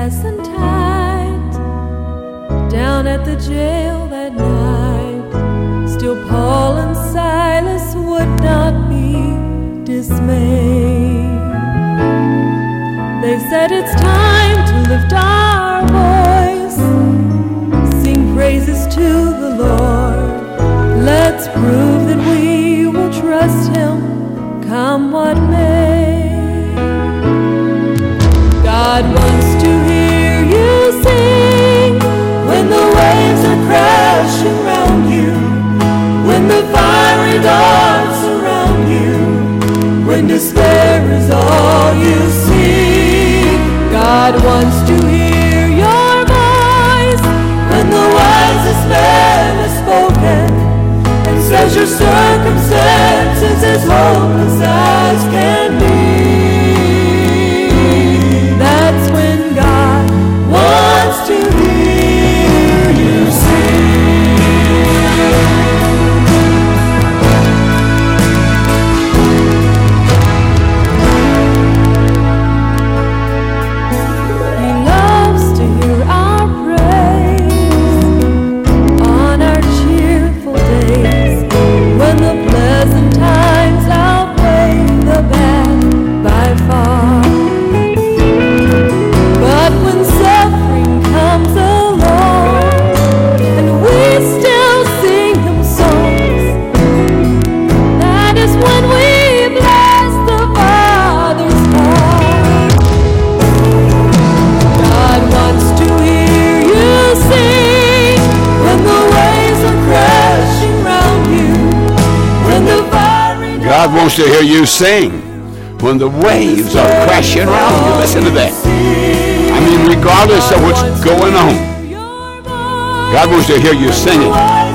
fastened tight down at the jail that night, still Paul and Silas would not be dismayed. They said it's time to lift our voice, sing praises to the Lord. Let's prove that we will trust Him, come what may. God wants to hear you sing when the waves are crashing round you, when the fiery darts surround you, when despair is all you see. God wants to hear your voice when the wisest man has spoken and says your circumstances as hopeless as can be. That's when God wants to hear you sing. He loves to hear our praise on our cheerful days, when the pleasant times outweigh the bad by far. But when suffering comes along and we still sing Him songs, that is when we bless the Father's heart. God wants to hear you sing when the waves are crashing round you, when the fiery God wants to hear you sing when the waves are crashing around you. Listen to that. I mean, regardless of what's going on, God wants to hear you singing.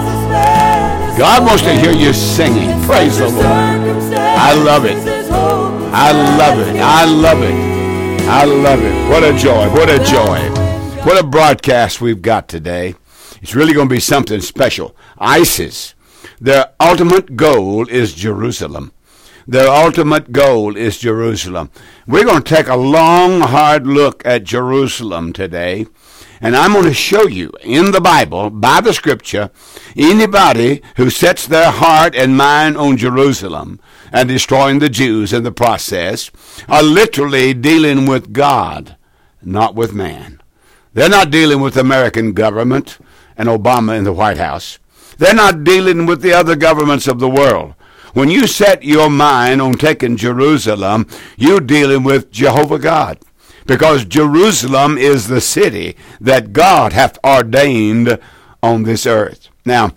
God wants to hear you singing. Praise the Lord. I love it. I love it. I love it. I love it. What a joy. What a joy. What a broadcast we've got today. It's really going to be something special. ISIS, their ultimate goal is Jerusalem. Their ultimate goal is Jerusalem. We're going to take a long, hard look at Jerusalem today. And I'm going to show you in the Bible, by the Scripture, anybody who sets their heart and mind on Jerusalem and destroying the Jews in the process are literally dealing with God, not with man. They're not dealing with the American government and Obama in the White House. They're not dealing with the other governments of the world. When you set your mind on taking Jerusalem, you're dealing with Jehovah God. Because Jerusalem is the city that God hath ordained on this earth. Now,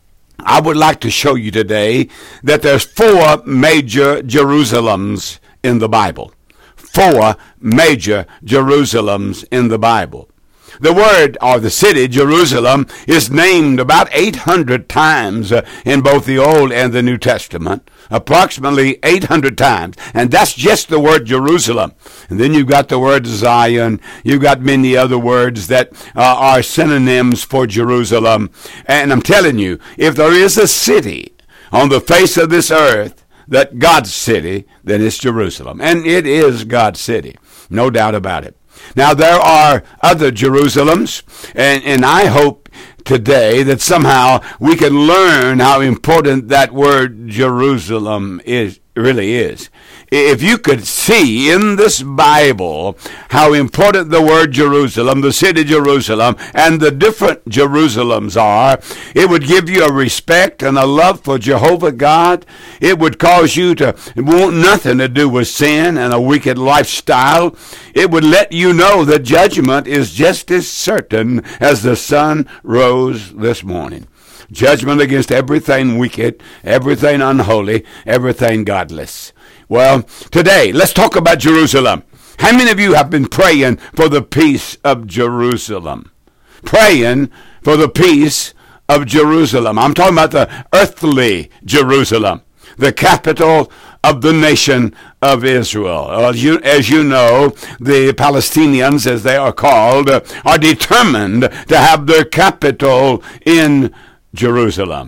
I would like to show you today that there's 4 major Jerusalems in the Bible. 4 major Jerusalems in the Bible. The word, or the city, Jerusalem, is named about 800 times in both the Old and the New Testament. Approximately 800 times. And that's just the word Jerusalem. And then you've got the word Zion. You've got many other words that are synonyms for Jerusalem. And I'm telling you, if there is a city on the face of this earth, that God's city, then it's Jerusalem. And it is God's city. No doubt about it. Now, there are other Jerusalems, and I hope today that somehow we can learn how important that word Jerusalem really is. If you could see in this Bible how important the word Jerusalem, the city Jerusalem, and the different Jerusalems are, it would give you a respect and a love for Jehovah God. It would cause you to want nothing to do with sin and a wicked lifestyle. It would let you know that judgment is just as certain as the sun rose this morning. Judgment against everything wicked, everything unholy, everything godless. Well, today, let's talk about Jerusalem. How many of you have been praying for the peace of Jerusalem? Praying for the peace of Jerusalem. I'm talking about the earthly Jerusalem, the capital of the nation of Israel. As you know, the Palestinians, as they are called, are determined to have their capital in Jerusalem.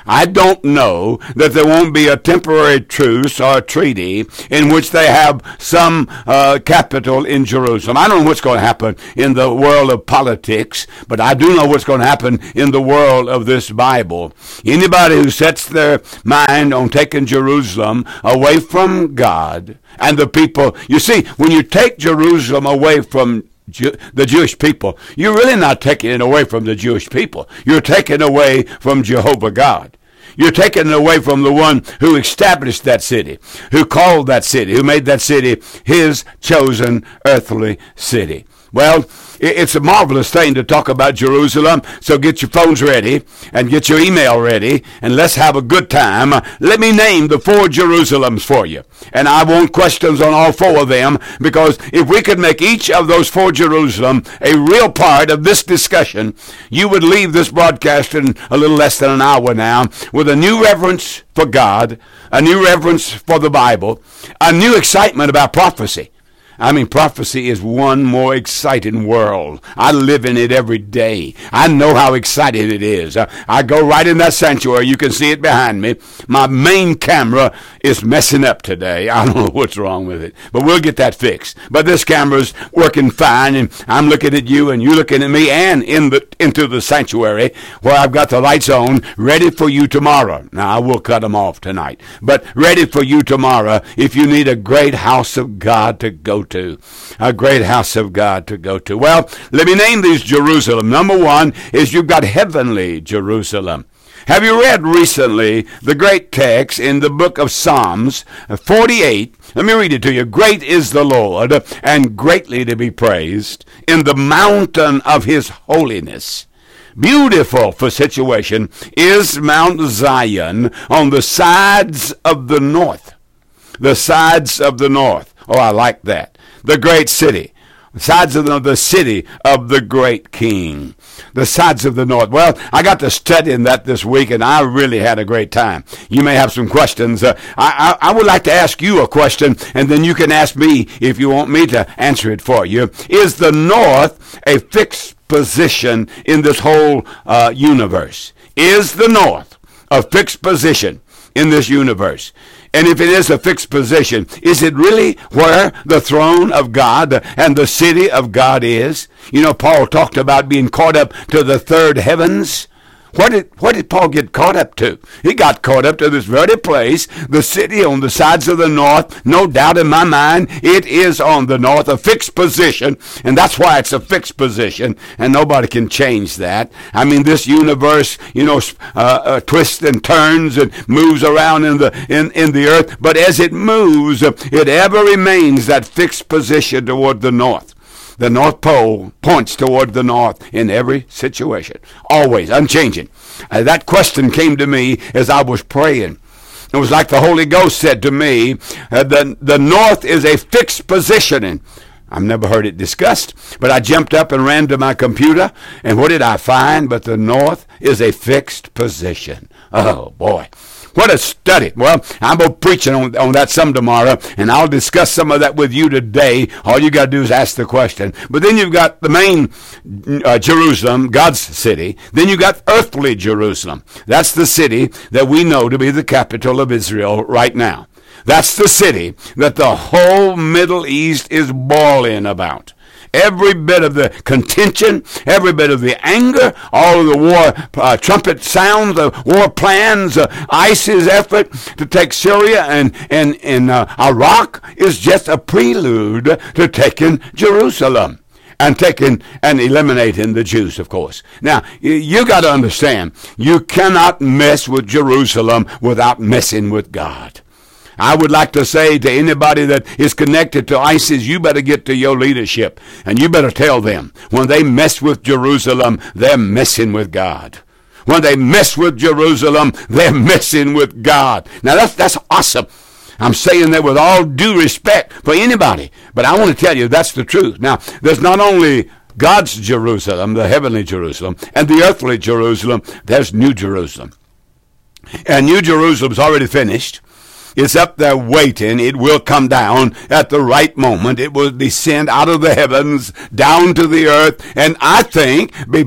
I don't know that there won't be a temporary truce or a treaty in which they have some capital in Jerusalem. I don't know what's going to happen in the world of politics, but I do know what's going to happen in the world of this Bible. Anybody who sets their mind on taking Jerusalem away from God and the people, you see, when you take Jerusalem away from the Jewish people, you're really not taking it away from the Jewish people. You're taking away from Jehovah God. You're taking it away from the one who established that city, who called that city, who made that city his chosen earthly city. Well, it's a marvelous thing to talk about Jerusalem, so get your phones ready and get your email ready, and let's have a good time. Let me name the 4 Jerusalems for you, and I want questions on all 4 of them, because if we could make each of those 4 Jerusalem a real part of this discussion, you would leave this broadcast in a little less than an hour now with a new reverence for God, a new reverence for the Bible, a new excitement about prophecy. I mean, prophecy is one more exciting world. I live in it every day. I know how exciting it is. I go right in that sanctuary. You can see it behind me. My main camera is messing up today. I don't know what's wrong with it, but we'll get that fixed. But this camera's working fine, and I'm looking at you, and you looking at me, and into the sanctuary where I've got the lights on, ready for you tomorrow. Now, I will cut them off tonight, but ready for you tomorrow if you need a great house of God to go to. A great house of God to go to. Well, let me name these Jerusalem. Number 1 is you've got heavenly Jerusalem. Have you read recently the great text in the book of Psalms 48? Let me read it to you. Great is the Lord, and greatly to be praised in the mountain of his holiness. Beautiful for situation is Mount Zion on the sides of the north. The sides of the north. Oh, I like that. The great city. The sides of the city of the great king. The sides of the north. Well, I got to studying that this week, and I really had a great time. You may have some questions. I would like to ask you a question, and then you can ask me if you want me to answer it for you. Is the north a fixed position in this whole universe? Is the north a fixed position in this universe? And if it is a fixed position, is it really where the throne of God and the city of God is? You know, Paul talked about being caught up to the third heavens. What did Paul get caught up to? He got caught up to this very place, the city on the sides of the north. No doubt in my mind, it is on the north, a fixed position, and that's why it's a fixed position, and nobody can change that. I mean, this universe, twists and turns and moves around in the earth, but as it moves, it ever remains that fixed position toward the north. The North Pole points toward the north in every situation, always, unchanging. That question came to me as I was praying. It was like the Holy Ghost said to me, the north is a fixed positioning. I've never heard it discussed, but I jumped up and ran to my computer, and what did I find? But the north is a fixed position. Oh, boy. What a study. Well, I'm going to preach on that some tomorrow, and I'll discuss some of that with you today. All you got to do is ask the question. But then you've got the main Jerusalem, God's city. Then you've got earthly Jerusalem. That's the city that we know to be the capital of Israel right now. That's the city that the whole Middle East is boiling about. Every bit of the contention, every bit of the anger, all of the war trumpet sounds, the war plans, ISIS effort to take Syria and Iraq is just a prelude to taking Jerusalem and taking and eliminating the Jews, of course. Now, you got to understand, you cannot mess with Jerusalem without messing with God. I would like to say to anybody that is connected to ISIS, you better get to your leadership, and you better tell them, when they mess with Jerusalem, they're messing with God. When they mess with Jerusalem, they're messing with God. Now, that's awesome. I'm saying that with all due respect for anybody, but I want to tell you that's the truth. Now, there's not only God's Jerusalem, the heavenly Jerusalem, and the earthly Jerusalem, there's New Jerusalem. And New Jerusalem's already finished. It's up there waiting. It will come down at the right moment. It will descend out of the heavens down to the earth, and I think be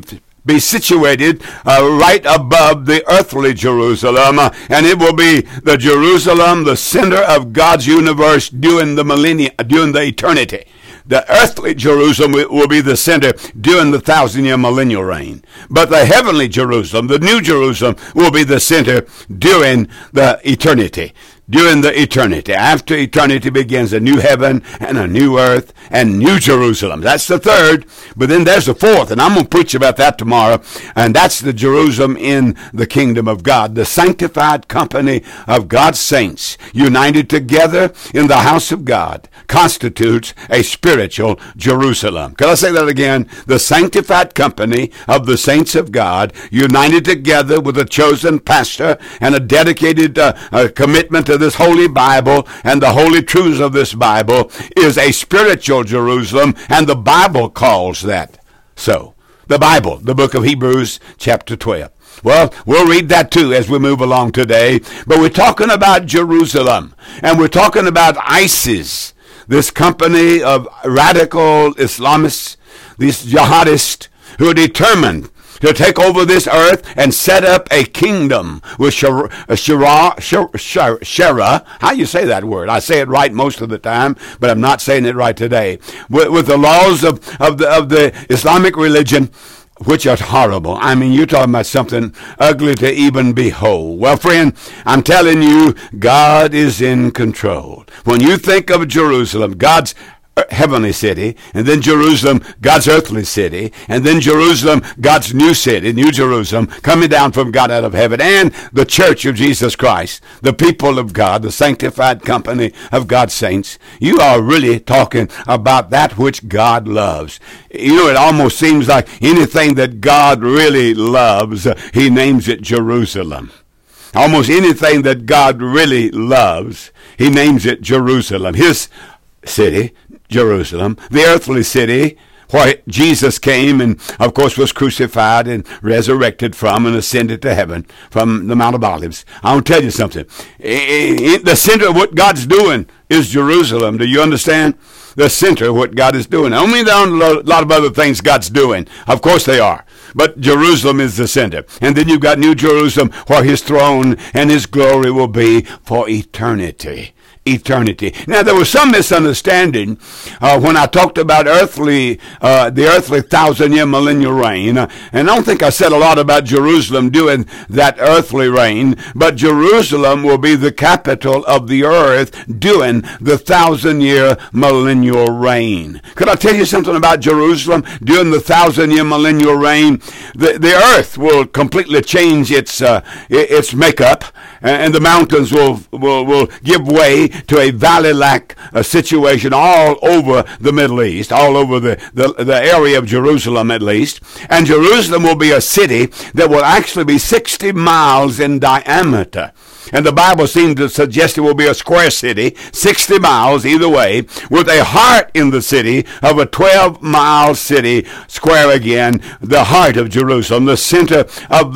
be situated right above the earthly Jerusalem, and it will be the Jerusalem, the center of God's universe during the millennium, during the eternity. The earthly Jerusalem will be the center during the 1,000-year millennial reign. But the heavenly Jerusalem, the new Jerusalem, will be the center during the eternity. During the eternity. After eternity begins a new heaven and a new earth and new Jerusalem. That's the third. But then there's the fourth, and I'm going to preach about that tomorrow. And that's the Jerusalem in the kingdom of God. The sanctified company of God's saints united together in the house of God constitutes a spiritual Jerusalem. Can I say that again? The sanctified company of the saints of God united together with a chosen pastor and a dedicated commitment to this holy Bible and the holy truths of this Bible is a spiritual Jerusalem, and the Bible calls that so. The Bible, the book of Hebrews, chapter 12. Well, we'll read that too as we move along today, but we're talking about Jerusalem, and we're talking about ISIS, this company of radical Islamists, these jihadists who are determined to take over this earth and set up a kingdom with Shara. How you say that word? I say it right most of the time, but I'm not saying it right today. With the laws of the Islamic religion, which are horrible. I mean, you're talking about something ugly to even behold. Well, friend, I'm telling you, God is in control. When you think of Jerusalem, God's heavenly city, and then Jerusalem, God's earthly city, and then Jerusalem, God's new city, New Jerusalem, coming down from God out of heaven, and the church of Jesus Christ, the people of God, the sanctified company of God's saints. You are really talking about that which God loves. You know, it almost seems like anything that God really loves, he names it Jerusalem. Almost anything that God really loves, he names it Jerusalem. His city, Jerusalem, the earthly city where Jesus came and, of course, was crucified and resurrected from and ascended to heaven from the Mount of Olives. I want to tell you something. The center of what God's doing is Jerusalem. Do you understand? The center of what God is doing. I mean, there are a lot of other things God's doing. Of course they are. But Jerusalem is the center. And then you've got New Jerusalem where his throne and his glory will be for eternity. Eternity. Now, there was some misunderstanding when I talked about the earthly 1,000-year millennial reign. And I don't think I said a lot about Jerusalem during that earthly reign, but Jerusalem will be the capital of the earth during the 1,000-year millennial reign. Could I tell you something about Jerusalem during the 1,000-year millennial reign? The earth will completely change its makeup, and the mountains will give way to a valley-like situation all over the Middle East, all over the area of Jerusalem at least. And Jerusalem will be a city that will actually be 60 miles in diameter. And the Bible seems to suggest it will be a square city, 60 miles either way, with a heart in the city of a 12-mile city, square again, the heart of Jerusalem, the center of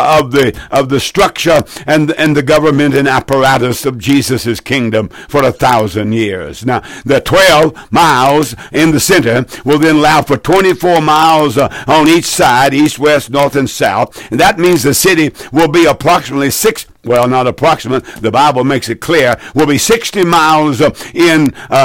the structure and the government and apparatus of Jesus' kingdom for 1,000 years. Now, the 12 miles in the center will then allow for 24 miles on each side, east, west, north, and south. And that means the city will be approximately not approximate, the Bible makes it clear, will be 60 miles in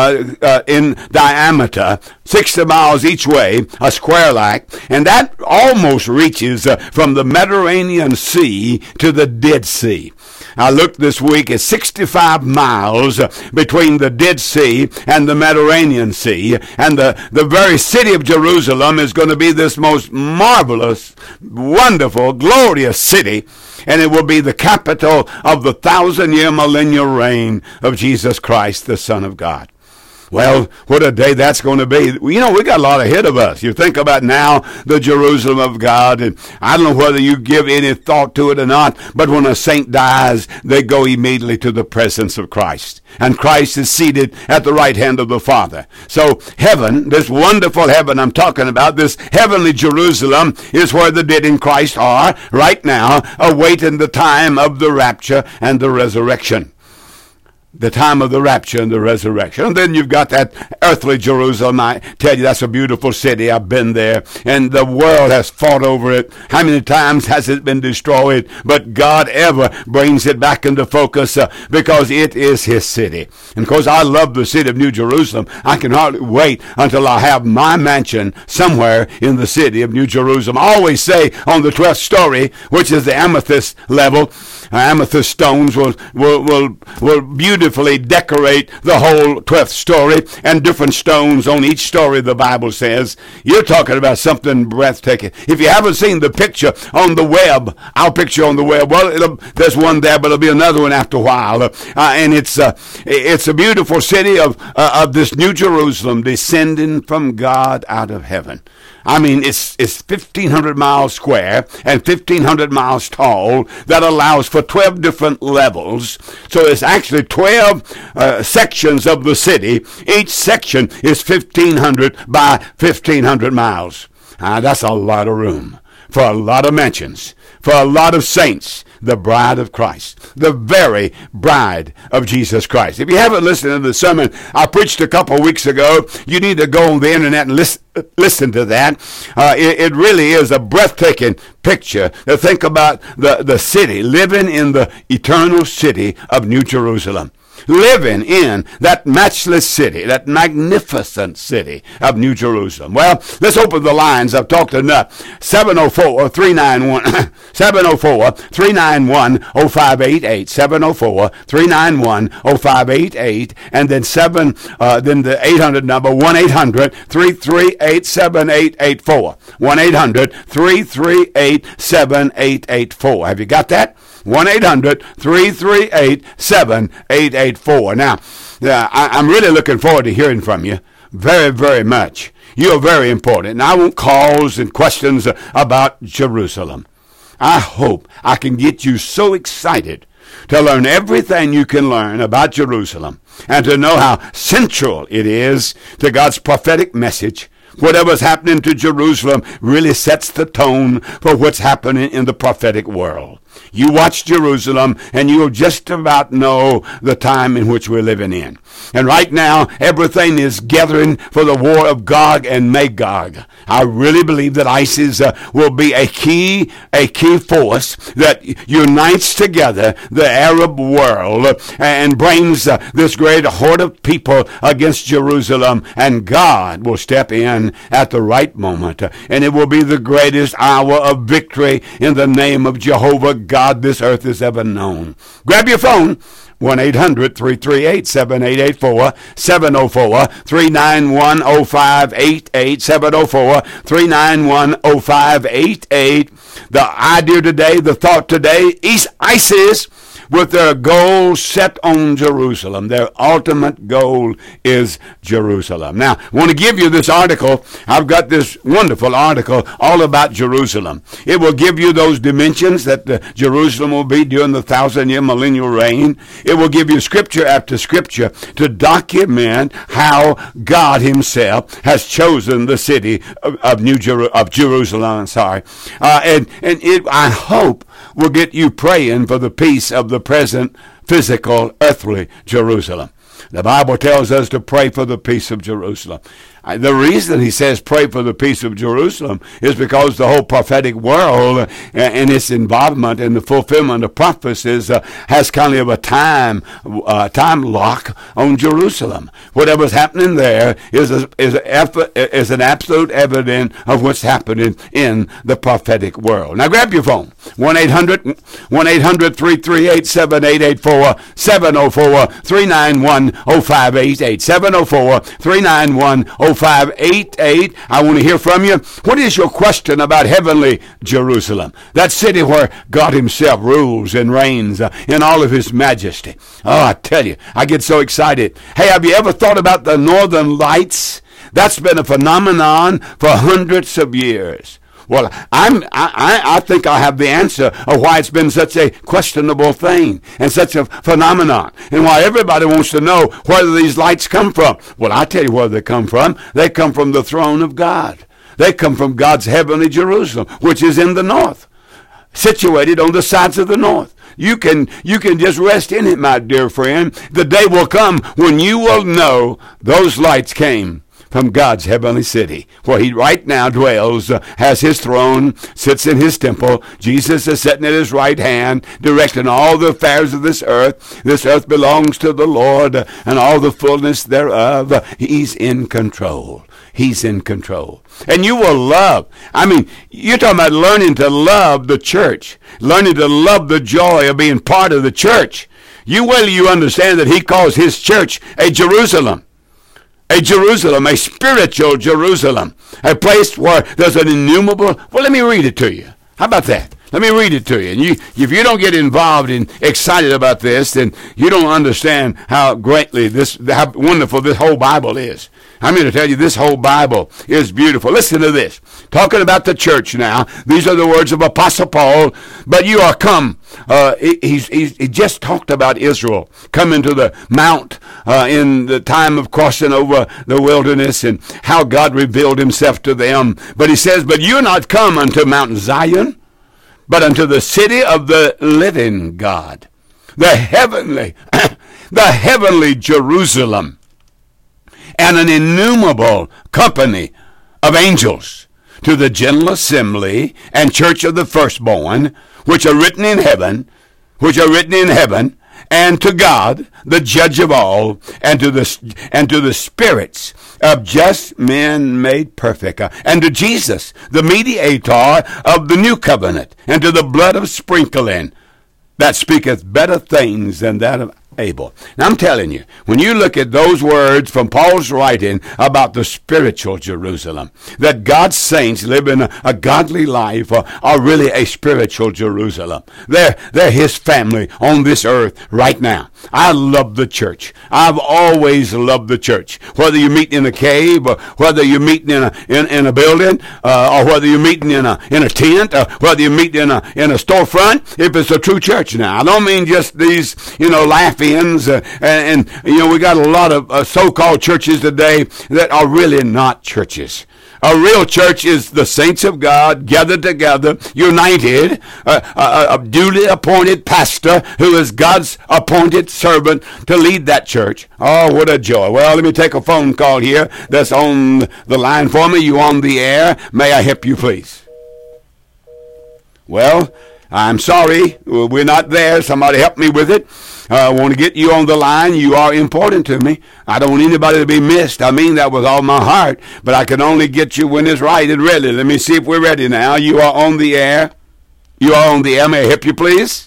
diameter, 60 miles each way, a square-like, and that almost reaches from the Mediterranean Sea to the Dead Sea. I looked this week at 65 miles between the Dead Sea and the Mediterranean Sea, and the very city of Jerusalem is going to be this most marvelous, wonderful, glorious city, and it will be the capital of the 1,000-year millennial reign of Jesus Christ, the Son of God. Well, what a day that's going to be. You know, we got a lot ahead of us. You think about now the Jerusalem of God, and I don't know whether you give any thought to it or not, but when a saint dies, they go immediately to the presence of Christ. And Christ is seated at the right hand of the Father. So heaven, this wonderful heaven I'm talking about, this heavenly Jerusalem, is where the dead in Christ are right now, awaiting the time of the rapture and the resurrection. the time of the rapture and the resurrection. And then you've got that earthly Jerusalem. I tell you, that's a beautiful city. I've been there, and the world has fought over it. How many times has it been destroyed? But God ever brings it back into focus because it is his city. And of course, I love the city of New Jerusalem. I can hardly wait until I have my mansion somewhere in the city of New Jerusalem. I always say on the 12th story, which is the amethyst level, amethyst stones will beautifully decorate the whole 12th story, and different stones on each story, the Bible says. You're talking about something breathtaking. If you haven't seen the picture on the web, our picture on the web, well, there's one there, but there'll be another one after a while. And it's a beautiful city of this New Jerusalem descending from God out of heaven. I mean, it's 1,500 miles square and 1,500 miles tall. That allows for 12 different levels. So it's actually 12 sections of the city. Each section is 1,500 by 1,500 miles. That's a lot of room for a lot of mansions, for a lot of saints, the bride of Christ, the very bride of Jesus Christ. If you haven't listened to the sermon I preached a couple weeks ago, you need to go on the internet and listen to that. It really is a breathtaking picture to think about the city, living in the eternal city of New Jerusalem. Living in that matchless city, that magnificent city of New Jerusalem. Well, let's open the lines. I've talked enough. 704-391 704-391-0588 704-391-0588, and then then the 800 number 1-800-338-7884 1-800-338-7884. Have you got that? 1-800-338-7884. Now, I'm really looking forward to hearing from you very, very much. You're very important. And I want calls and questions about Jerusalem. I hope I can get you so excited to learn everything you can learn about Jerusalem and to know how central it is to God's prophetic message. Whatever's happening to Jerusalem really sets the tone for what's happening in the prophetic world. You watch Jerusalem, and you'll just about know the time in which we're living in. And right now, everything is gathering for the war of Gog and Magog. I really believe that ISIS will be a key force that unites together the Arab world and brings this great horde of people against Jerusalem, and God will step in at the right moment, and it will be the greatest hour of victory in the name of Jehovah God this earth has ever known. Grab your phone, 1-800-338-7884, 704-391-0588, 704-391-0588. The idea today, the thought today, is ISIS with their goal set on Jerusalem. Their ultimate goal is Jerusalem. Now, I want to give you this article. I've got this wonderful article all about Jerusalem. It will give you those dimensions that Jerusalem will be during the 1,000-year millennial reign. It will give you scripture after scripture to document how God himself has chosen the city of Jerusalem. And it, I hope, will get you praying for the peace of the present physical earthly Jerusalem. The Bible tells us to pray for the peace of Jerusalem. The reason he says pray for the peace of Jerusalem is because the whole prophetic world and its involvement in the fulfillment of prophecies has kind of a time lock on Jerusalem. Whatever's happening there is an absolute evidence of what's happening in the prophetic world. Now grab your phone, 1-800-338-7884, 704-391-0588, 704-391-0588. 588. I want to hear from you. What is your question about heavenly Jerusalem? That city where God himself rules and reigns in all of his majesty. Oh, I tell you, I get so excited. Hey, have you ever thought about the Northern Lights? That's been a phenomenon for hundreds of years. Well, I think I have the answer of why it's been such a questionable thing and such a phenomenon, and why everybody wants to know where these lights come from. Well, I tell you where they come from. They come from the throne of God. They come from God's heavenly Jerusalem, which is in the north, situated on the sides of the north. You can just rest in it, my dear friend. The day will come when you will know those lights came from God's heavenly city, where he right now dwells, has his throne, sits in his temple. Jesus is sitting at his right hand, directing all the affairs of this earth. This earth belongs to the Lord, and all the fullness thereof. He's in control. He's in control. And you will love. I mean, you're talking about learning to love the church, learning to love the joy of being part of the church. You understand that he calls his church a Jerusalem. A Jerusalem, a spiritual Jerusalem, a place where there's an innumerable. Well, let me read it to you. How about that? Let me read it to you. And if you don't get involved and excited about this, then you don't understand how wonderful this whole Bible is. I'm going to tell you, this whole Bible is beautiful. Listen to this. Talking about the church now. These are the words of Apostle Paul. But you are come. He just talked about Israel coming to the mount in the time of crossing over the wilderness and how God revealed himself to them. But he says, but you're not come unto Mount Zion, but unto the city of the living God, the heavenly Jerusalem, and an innumerable company of angels, to the general assembly and church of the firstborn, which are written in heaven, and to God, the judge of all, and to the spirits of just men made perfect, and to Jesus, the mediator of the new covenant, and to the blood of sprinkling, that speaketh better things than that of Abel. Now I'm telling you, when you look at those words from Paul's writing about the spiritual Jerusalem, that God's saints living a godly life are really a spiritual Jerusalem. They're his family on this earth right now. I love the church. I've always loved the church. Whether you're meeting in a cave, or whether you're meeting in a building, or whether you're meeting in a tent, or whether you're meeting in a storefront, if it's a true church now. I don't mean just these, laugh-ins, and we got a lot of so-called churches today that are really not churches. A real church is the saints of God gathered together, united, a duly appointed pastor who is God's appointed servant to lead that church. Oh, what a joy. Well, let me take a phone call here that's on the line for me. You on the air? May I help you, please? Well, I'm sorry, we're not there. Somebody help me with it. I want to get you on the line. You are important to me. I don't want anybody to be missed. I mean that with all my heart, but I can only get you when it's right and ready. Let me see if we're ready now. You are on the air. You are on the air. May I help you, please?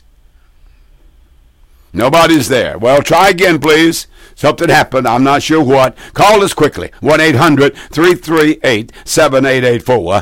Nobody's there. Well, try again, please. Something happened. I'm not sure what. Call us quickly. 1-800-338-7884.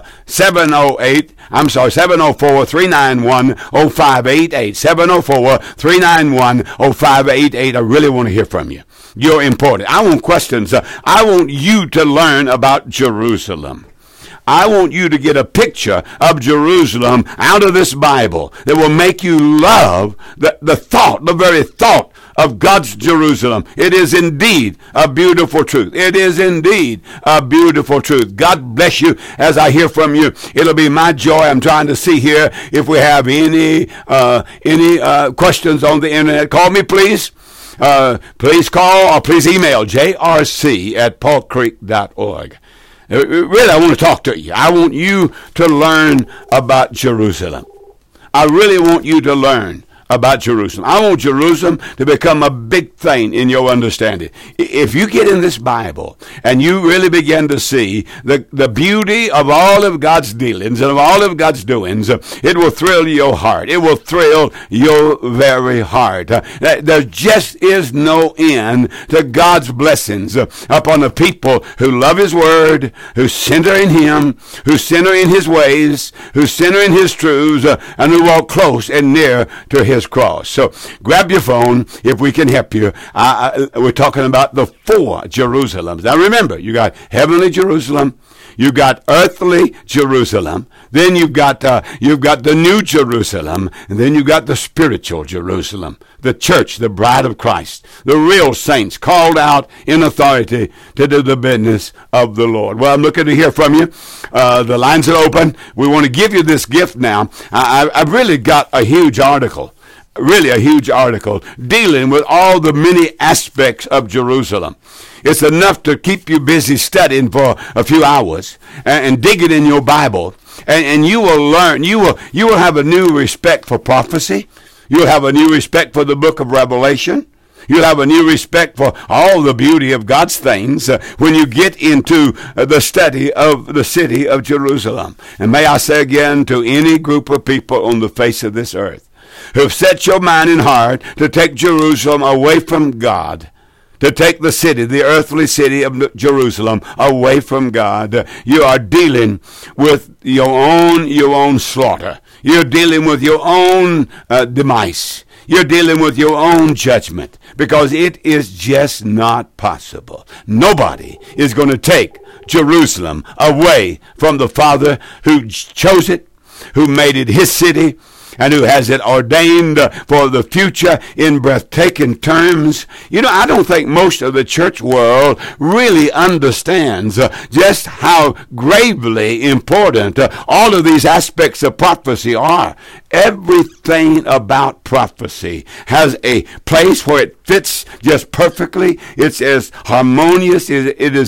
704-391-0588. 704-391-0588. I really want to hear from you. You're important. I want questions. I want you to learn about Jerusalem. I want you to get a picture of Jerusalem out of this Bible that will make you love the very thought of God's Jerusalem. It is indeed a beautiful truth. It is indeed a beautiful truth. God bless you as I hear from you. It'll be my joy. I'm trying to see here if we have any questions on the internet. Call me, please. Please call or please email jrc@paulcreek.org. Really, I want to talk to you. I want you to learn about Jerusalem. I really want you to learn about Jerusalem. I want Jerusalem to become a big thing in your understanding. If you get in this Bible and you really begin to see the beauty of all of God's dealings and of all of God's doings, it will thrill your heart. It will thrill your very heart. There just is no end to God's blessings upon the people who love His Word, who center in Him, who center in His ways, who center in His truths, and who walk close and near to His cross. So grab your phone if we can help you. We're talking about the 4 Jerusalems. Now remember, you got heavenly Jerusalem, you got earthly Jerusalem, then you've got the new Jerusalem, and then you've got the spiritual Jerusalem, the church, the bride of Christ, the real saints called out in authority to do the business of the Lord. Well, I'm looking to hear from you. The lines are open. We want to give you this gift now. I've really got a huge article really a huge article dealing with all the many aspects of Jerusalem. It's enough to keep you busy studying for a few hours and digging in your Bible, and you will learn. You will have a new respect for prophecy. You'll have a new respect for the book of Revelation. You'll have a new respect for all the beauty of God's things when you get into the study of the city of Jerusalem. And may I say again to any group of people on the face of this earth who've set your mind and heart to take Jerusalem away from God, to take the city, the earthly city of Jerusalem, away from God, you are dealing with your own slaughter. You're dealing with your own demise. You're dealing with your own judgment, because it is just not possible. Nobody is going to take Jerusalem away from the Father who chose it, who made it his city, and who has it ordained for the future in breathtaking terms. You know, I don't think most of the church world really understands just how gravely important all of these aspects of prophecy are. Everything about prophecy has a place where it fits just perfectly. It's as harmonious. It is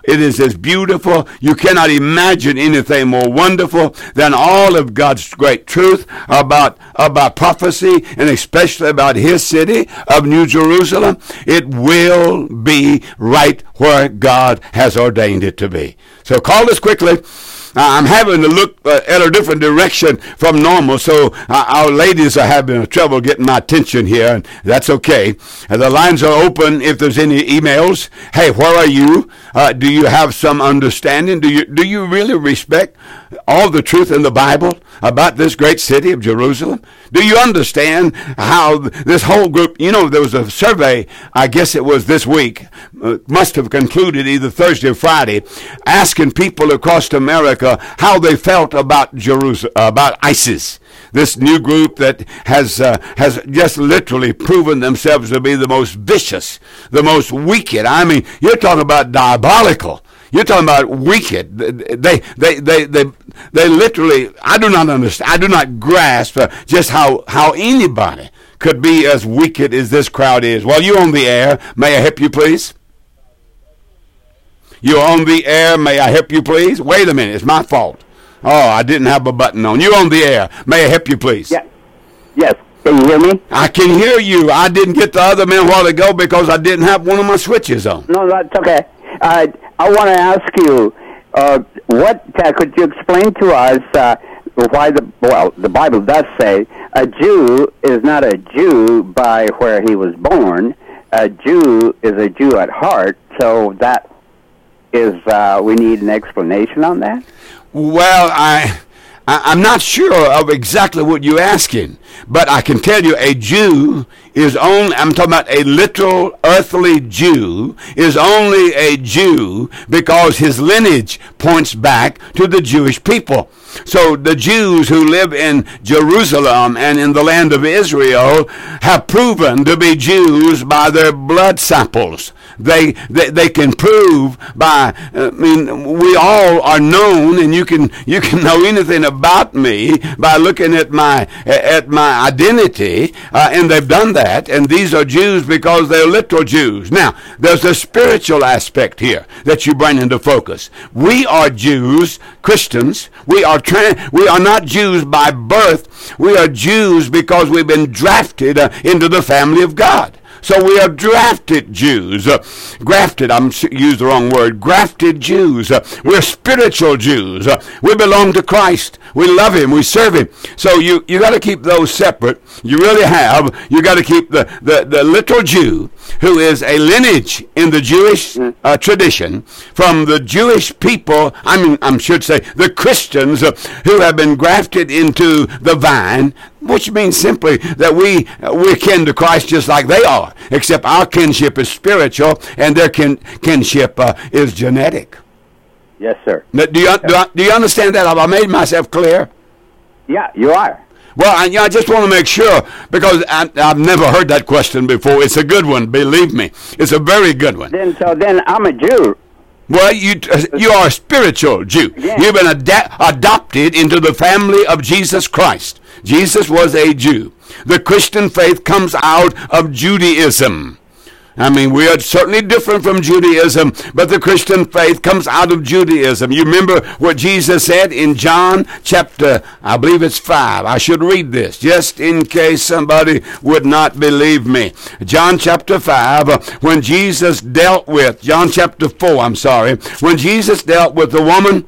as beautiful. You cannot imagine anything more wonderful than all of God's great truth about prophecy, and especially about his city of New Jerusalem. It will be right where God has ordained it to be. So call us quickly. I'm having to look at a different direction from normal, so our ladies are having trouble getting my attention here, and that's okay. The lines are open if there's any emails. Hey, where are you? Do you have some understanding? Do you really respect all the truth in the Bible about this great city of Jerusalem? Do you understand how this whole group, you know, there was a survey, I guess it was this week, must have concluded either Thursday or Friday, asking people across America how they felt about Jerusalem, about ISIS, this new group that has just literally proven themselves to be the most vicious, the most wicked. I mean, you're talking about diabolical. You're talking about wicked. They literally, I do not understand. I do not grasp just how anybody could be as wicked as this crowd is. While you're on the air, may I help you, please? You're on the air. May I help you, please? Wait a minute. It's my fault. Oh, I didn't have a button on. You're on the air. May I help you, please? Yeah. Yes. Can you hear me? I can hear you. I didn't get the other man a while ago because I didn't have one of my switches on. No, that's okay. I want to ask you, could you explain to us why the Bible does say a Jew is not a Jew by where he was born. A Jew is a Jew at heart, so that is, we need an explanation on that? Well, I'm not sure of exactly what you're asking, but I can tell you a Jew is only, I'm talking about a literal earthly Jew, is only a Jew because his lineage points back to the Jewish people. So the Jews who live in Jerusalem and in the land of Israel have proven to be Jews by their blood samples. They can prove by, I mean, we all are known, and you can know anything about me by looking at my identity, and they've done that, and these are Jews because they're literal Jews. Now, there's a spiritual aspect here that you bring into focus. We are Jews, Christians. We are not Jews by birth. We are Jews because we've been drafted into the family of God. So we are drafted Jews, grafted, used the wrong word, grafted Jews. We're spiritual Jews. We belong to Christ. We love him. We serve him. So you got to keep those separate. You really have. You got to keep the literal Jew, who is a lineage in the Jewish tradition from the Jewish people, I should say the Christians who have been grafted into the vine, which means simply that we're kin to Christ just like they are, except our kinship is spiritual and their kinship is genetic. Yes, sir. Now, do you understand that? Have I made myself clear? Yeah, you are. Well, I just want to make sure, because I've never heard that question before. It's a good one, believe me. It's a very good one. Then I'm a Jew. Well, you are a spiritual Jew. Yeah. You've been adopted into the family of Jesus Christ. Jesus was a Jew. The Christian faith comes out of Judaism. I mean, we are certainly different from Judaism, but the Christian faith comes out of Judaism. You remember what Jesus said in John chapter, I believe it's 5. I should read this just in case somebody would not believe me. John chapter 5, when Jesus dealt with, John chapter 4, I'm sorry, when Jesus dealt with the woman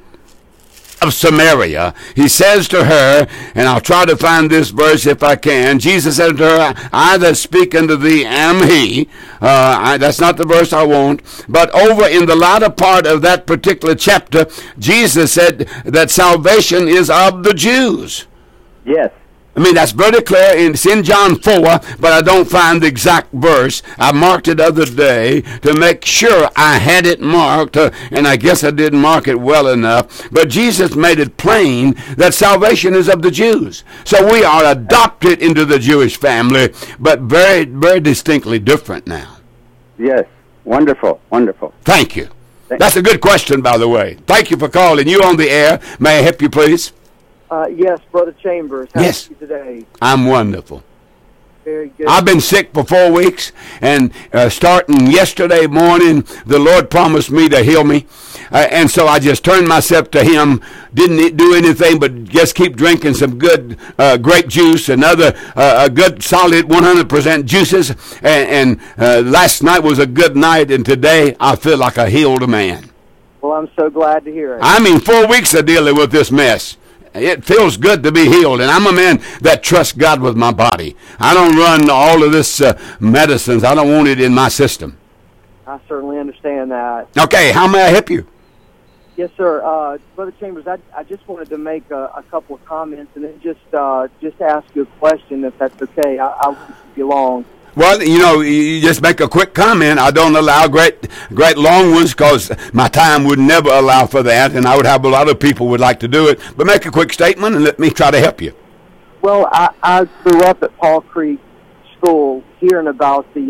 of Samaria, he says to her, and I'll try to find this verse if I can. Jesus said to her, I that speak unto thee am he. That's not the verse I want. But over in the latter part of that particular chapter, Jesus said that salvation is of the Jews. Yes. I mean, that's very clear. It's in John 4, but I don't find the exact verse. I marked it the other day to make sure I had it marked, and I guess I didn't mark it well enough. But Jesus made it plain that salvation is of the Jews. So we are adopted into the Jewish family, but very, very distinctly different now. Yes. Wonderful. Wonderful. Thank you. That's a good question, by the way. Thank you for calling. You on the air. May I help you, please? Yes, Brother Chambers. How Yes. are you today? I'm wonderful. Very good. I've been sick for 4 weeks, and starting yesterday morning, the Lord promised me to heal me. And so I just turned myself to Him, didn't do anything but just keep drinking some good grape juice and other good, solid 100% juices. And last night was a good night, and today I feel like a healed man. Well, I'm so glad to hear it. I mean, 4 weeks of dealing with this mess. It feels good to be healed, and I'm a man that trusts God with my body. I don't run all of this medicines. I don't want it in my system. I certainly understand that. Okay, how may I help you? Yes, sir. Brother Chambers, I just wanted to make a couple of comments and then just ask you a question, if that's okay. I won't keep you long. Well, you just make a quick comment. I don't allow great long ones because my time would never allow for that, and I would have a lot of people would like to do it. But make a quick statement and let me try to help you. Well, I grew up at Paul Creek School hearing about the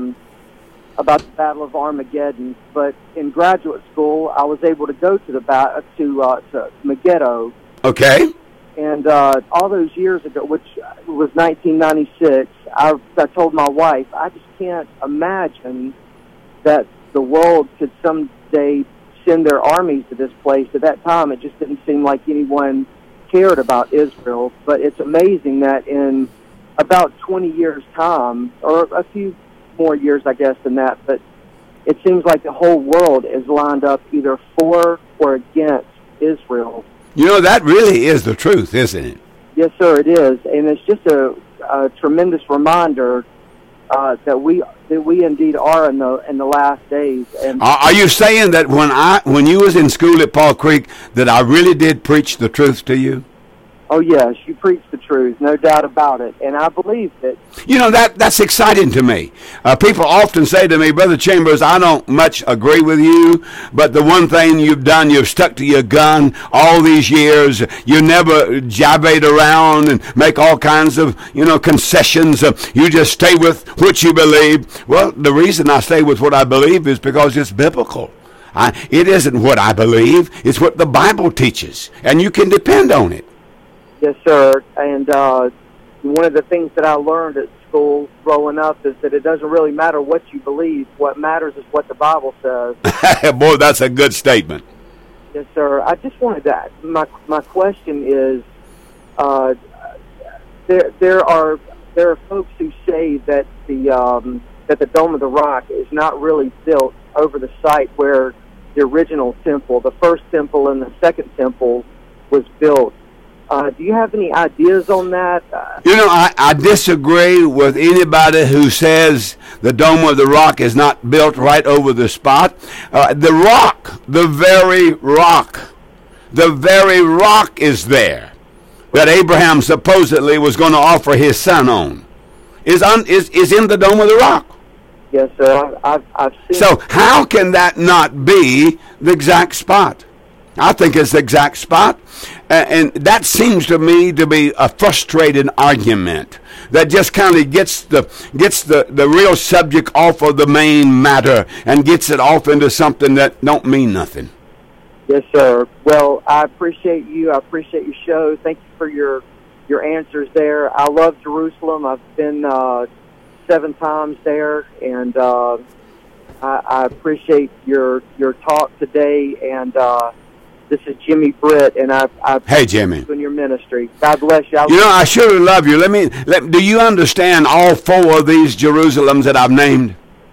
Battle of Armageddon, but in graduate school I was able to go to Megiddo. Okay. And all those years ago, which was 1996, I told my wife, I just can't imagine that the world could someday send their armies to this place. At that time, it just didn't seem like anyone cared about Israel. But it's amazing that in about 20 years' time, or a few more years, I guess, than that, but it seems like the whole world is lined up either for or against Israel. That really is the truth, isn't it? Yes, sir, it is, and it's just a tremendous reminder that we indeed are in the last days. And are you saying that when you was in school at Paul Creek that I really did preach the truth to you? Oh yes, you preach the truth, no doubt about it, and I believe it. That's exciting to me. People often say to me, Brother Chambers, I don't much agree with you, but the one thing you've done, you've stuck to your gun all these years. You never jabate around and make all kinds of, concessions. You just stay with what you believe. Well, the reason I stay with what I believe is because it's biblical. It isn't what I believe. It's what the Bible teaches, and you can depend on it. Yes, sir. And one of the things that I learned at school growing up is that it doesn't really matter what you believe. What matters is what the Bible says. Boy, that's a good statement. Yes, sir. I just wanted to. My question is, there are folks who say that the Dome of the Rock is not really built over the site where the original temple, the first temple and the second temple, was built. Do you have any ideas on that? I disagree with anybody who says the Dome of the Rock is not built right over the spot. The very rock is there that Abraham supposedly was going to offer his son on, is in the Dome of the Rock. Yes, sir. I've seen. So how can that not be the exact spot? I think it's the exact spot. And that seems to me to be a frustrated argument that just kind of gets the real subject off of the main matter and gets it off into something that don't mean nothing. Yes, sir. Well, I appreciate you. I appreciate your show. Thank you for your answers there. I love Jerusalem. I've been 7 times there, and I appreciate your talk today. And this is Jimmy Britt, and I Hey, Jimmy. In your ministry. God bless you. I surely love you. Do you understand all 4 of these Jerusalems that I've named?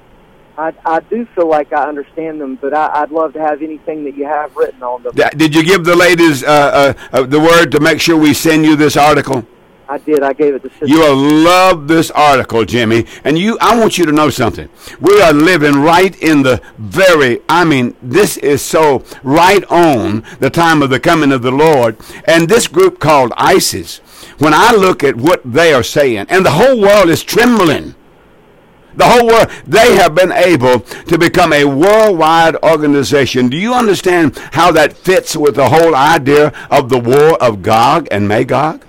I do feel like I understand them, but I'd love to have anything that you have written on them. Did you give the ladies the word to make sure we send you this article? I did. I gave it to Sister. You will love this article, Jimmy. And I want you to know something. We are living right in the this is so right on the time of the coming of the Lord. And this group called ISIS, when I look at what they are saying, and the whole world is trembling. The whole world, they have been able to become a worldwide organization. Do you understand how that fits with the whole idea of the war of Gog and Magog?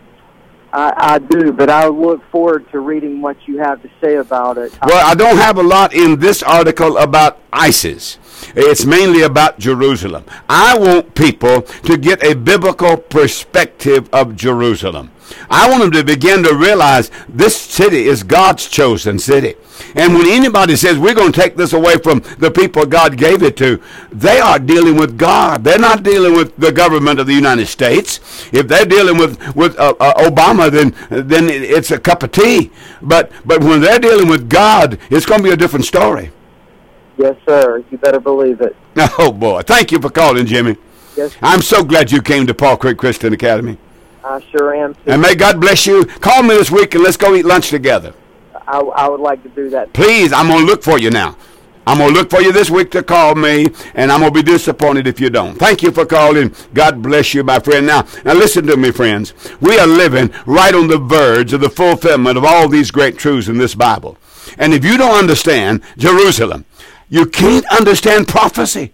I do, but I look forward to reading what you have to say about it. Well, I don't have a lot in this article about ISIS. It's mainly about Jerusalem. I want people to get a biblical perspective of Jerusalem. I want them to begin to realize this city is God's chosen city. And when anybody says we're going to take this away from the people God gave it to, they are dealing with God. They're not dealing with the government of the United States. If they're dealing with Obama, then it's a cup of tea. But when they're dealing with God, it's going to be a different story. Yes, sir. You better believe it. Oh, boy. Thank you for calling, Jimmy. Yes, sir. I'm so glad you came to Paul Creek Christian Academy. I sure am, too. And may God bless you. Call me this week and let's go eat lunch together. I would like to do that. Please, I'm going to look for you now. I'm going to look for you this week to call me, and I'm going to be disappointed if you don't. Thank you for calling. God bless you, my friend. Now listen to me, friends. We are living right on the verge of the fulfillment of all these great truths in this Bible. And if you don't understand Jerusalem, you can't understand prophecy.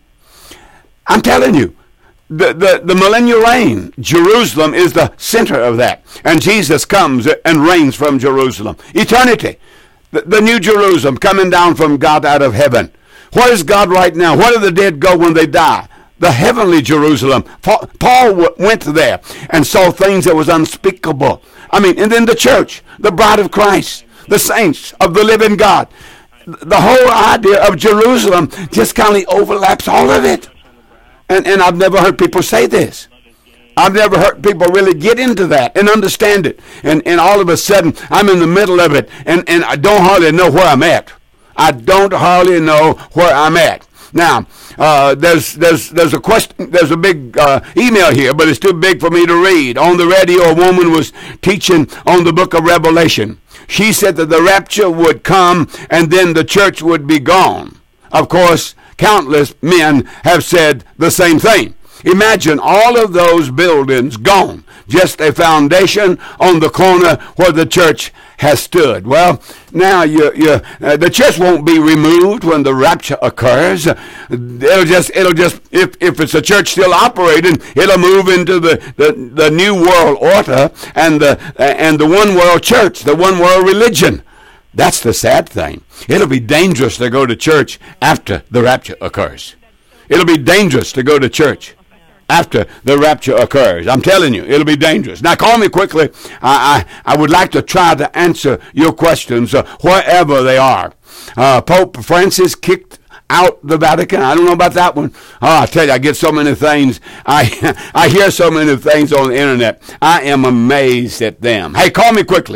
I'm telling you. The millennial reign, Jerusalem is the center of that. And Jesus comes and reigns from Jerusalem. Eternity. The new Jerusalem coming down from God out of heaven. Where is God right now? Where do the dead go when they die? The heavenly Jerusalem. Paul went there and saw things that was unspeakable. And then the church, the bride of Christ, the saints of the living God. The whole idea of Jerusalem just kind of overlaps all of it. And I've never heard people say this. I've never heard people really get into that and understand it. And all of a sudden, I'm in the middle of it, and I don't hardly know where I'm at. I don't hardly know where I'm at. Now, there's a question. There's a big email here, but it's too big for me to read. On the radio, a woman was teaching on the book of Revelation. She said that the rapture would come, and then the church would be gone. Of course, countless men have said the same thing. Imagine all of those buildings gone. Just a foundation on the corner where the church has stood. Well, now the church won't be removed when the rapture occurs. It'll just if it's a church still operating, it'll move into the new world order and the one world church, the one world religion. That's the sad thing. It'll be dangerous to go to church after the rapture occurs. It'll be dangerous to go to church after the rapture occurs. I'm telling you, it'll be dangerous. Now, call me quickly. I would like to try to answer your questions wherever they are. Pope Francis kicked out the Vatican. I don't know about that one. I tell you, I get so many things. I hear so many things on the internet. I am amazed at them. Hey, call me quickly.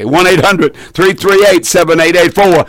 1-800-338-7884,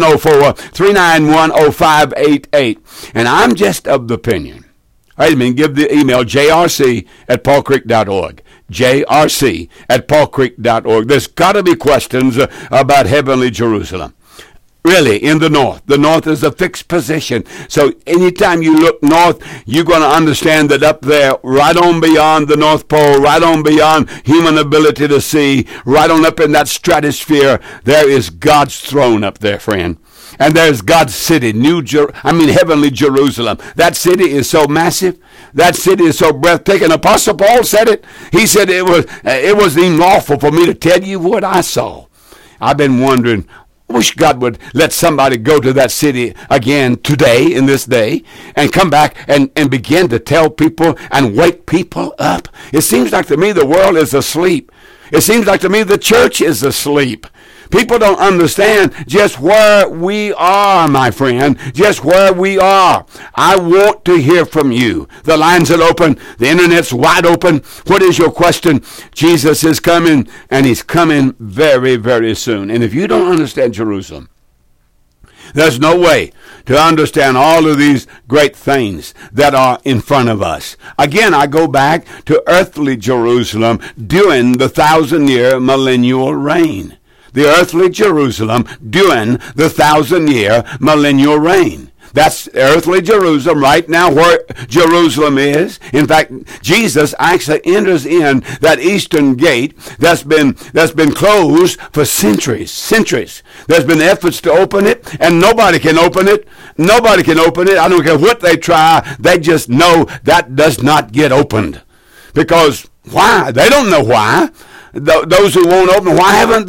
704-391-0588. And I'm just of the opinion. Give the email jrc@paulcreek.org. jrc@paulcreek.org. There's got to be questions about heavenly Jerusalem. Really, in the north. The north is a fixed position. So anytime you look north, you're going to understand that up there, right on beyond the North Pole, right on beyond human ability to see, right on up in that stratosphere, there is God's throne up there, friend. And there's God's city, heavenly Jerusalem. That city is so massive. That city is so breathtaking. Apostle Paul said it. He said it wasn't even lawful for me to tell you what I saw. I've been wondering, I wish God would let somebody go to that city again today, in this day, and come back and begin to tell people and wake people up. It seems like to me the world is asleep. It seems like to me the church is asleep. People don't understand just where we are, my friend, just where we are. I want to hear from you. The lines are open. The internet's wide open. What is your question? Jesus is coming, and he's coming very, very soon. And if you don't understand Jerusalem, there's no way to understand all of these great things that are in front of us. Again, I go back to earthly Jerusalem during the 1,000-year millennial reign. The earthly Jerusalem during the 1,000-year millennial reign. That's earthly Jerusalem right now, where Jerusalem is. In fact, Jesus actually enters in that eastern gate that's been closed for centuries. There's been efforts to open it, and nobody can open it. Nobody can open it. I don't care what they try. They just know that does not get opened. Because why? They don't know why. Those who won't open, why haven't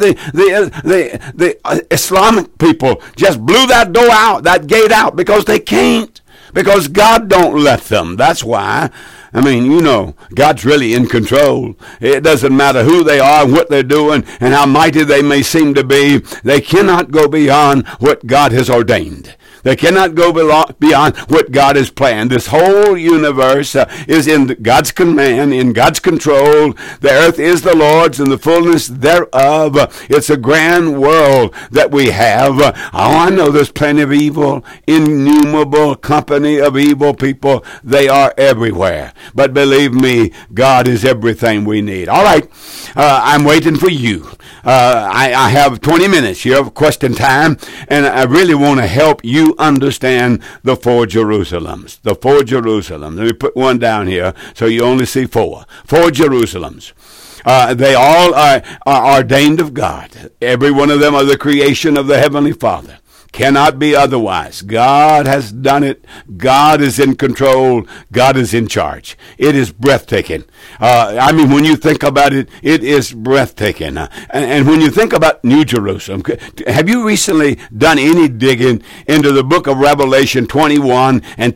the Islamic people just blew that door out, that gate out? Because they can't. Because God don't let them. That's why. I mean, you know, God's really in control. It doesn't matter who they are, what they're doing, and how mighty they may seem to be. They cannot go beyond what God has ordained. They cannot go beyond what God has planned. This whole universe is in God's command, in God's control. The earth is the Lord's and the fullness thereof. It's a grand world that we have. I know there's plenty of evil, innumerable company of evil people. They are everywhere. But believe me, God is everything we need. All right, I'm waiting for you. I have 20 minutes here of question time, and I really want to help you understand the four Jerusalems. The four Jerusalems. Let me put one down here so you only see four. Four Jerusalems. They all are ordained of God. Every one of them are the creation of the Heavenly Father. Cannot be otherwise. God has done it. God is in control. God is in charge. It is breathtaking. I mean, when you think about it, it is breathtaking. And when you think about New Jerusalem, have you recently done any digging into the book of Revelation 21 and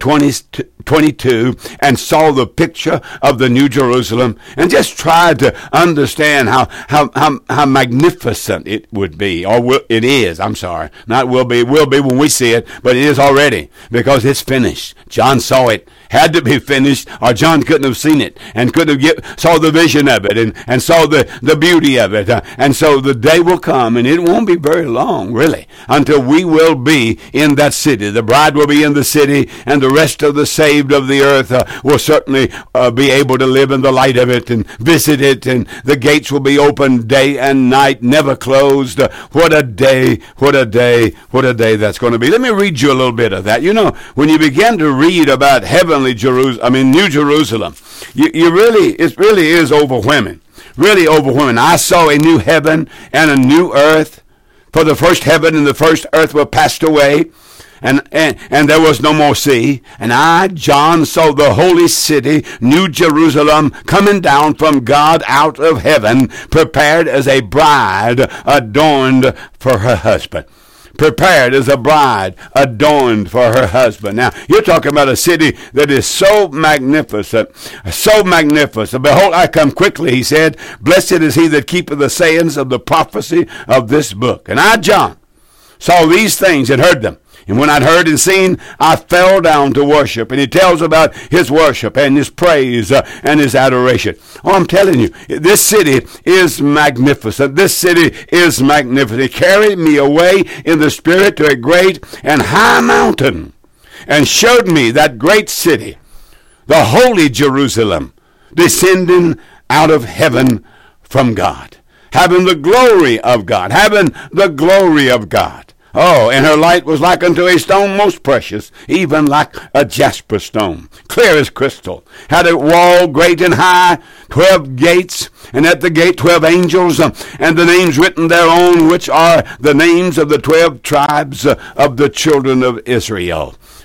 22 and saw the picture of the New Jerusalem and just tried to understand how magnificent it would be, or it is, I'm sorry, not will be, it will be when we see it, but it is already, because it's finished. John saw it, had to be finished, or John couldn't have seen it and couldn't have saw the vision of it and saw the beauty of it. And so the day will come, and it won't be very long, really, until we will be in that city. The bride will be in the city, and the rest of the saved of the earth will certainly be able to live in the light of it and visit it, and the gates will be open day and night, never closed. What a day, what a day, what a day that's going to be. Let me read you a little bit of that. You know, when you begin to read about heavenly Jerusalem, New Jerusalem, it really is overwhelming. Really overwhelming. I saw a new heaven and a new earth, for the first heaven and the first earth were passed away, and there was no more sea. And I, John, saw the holy city, New Jerusalem, coming down from God out of heaven, prepared as a bride adorned for her husband. Prepared as a bride adorned for her husband. Now, you're talking about a city that is so magnificent, so magnificent. Behold, I come quickly, he said. Blessed is he that keepeth the sayings of the prophecy of this book. And I, John, saw these things and heard them. And when I'd heard and seen, I fell down to worship. And he tells about his worship and his praise and his adoration. Oh, I'm telling you, this city is magnificent. This city is magnificent. He carried me away in the spirit to a great and high mountain and showed me that great city, the holy Jerusalem, descending out of heaven from God, having the glory of God, having the glory of God. Oh, and her light was like unto a stone most precious, even like a jasper stone, clear as crystal. Had a wall great and high, 12 gates, and at the gate 12 angels, and the names written thereon, which are the names of the 12 tribes of the children of Israel.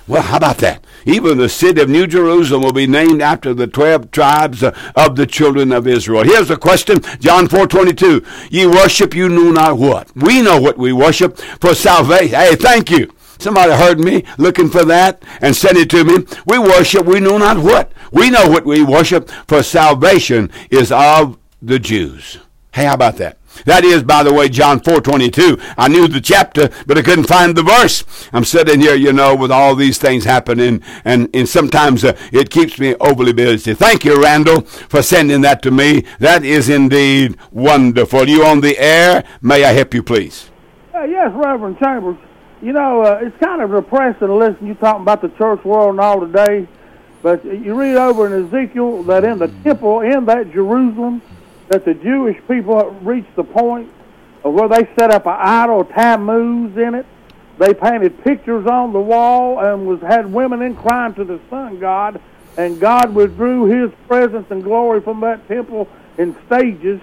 Well, how about that? Even the city of New Jerusalem will be named after the 12 tribes of the children of Israel. Here's the question, John 4:22. Ye worship you know not what. We know what we worship for salvation. Hey, thank you. Somebody heard me looking for that and sent it to me. We worship we know not what. We know what we worship, for salvation is of the Jews. Hey, how about that? That is, by the way, John 4:22. I knew the chapter, but I couldn't find the verse. I'm sitting here, with all these things happening, and sometimes it keeps me overly busy. Thank you, Randall, for sending that to me. That is indeed wonderful. You on the air? May I help you, please? Yes, Reverend Chambers. It's kind of depressing to listen to you talking about the church world and all today, but you read over in Ezekiel that in the temple in that Jerusalem, that the Jewish people reached the point of where they set up an idol, Tammuz, in it. They painted pictures on the wall and had women in crying to the sun god, and God withdrew his presence and glory from that temple in stages.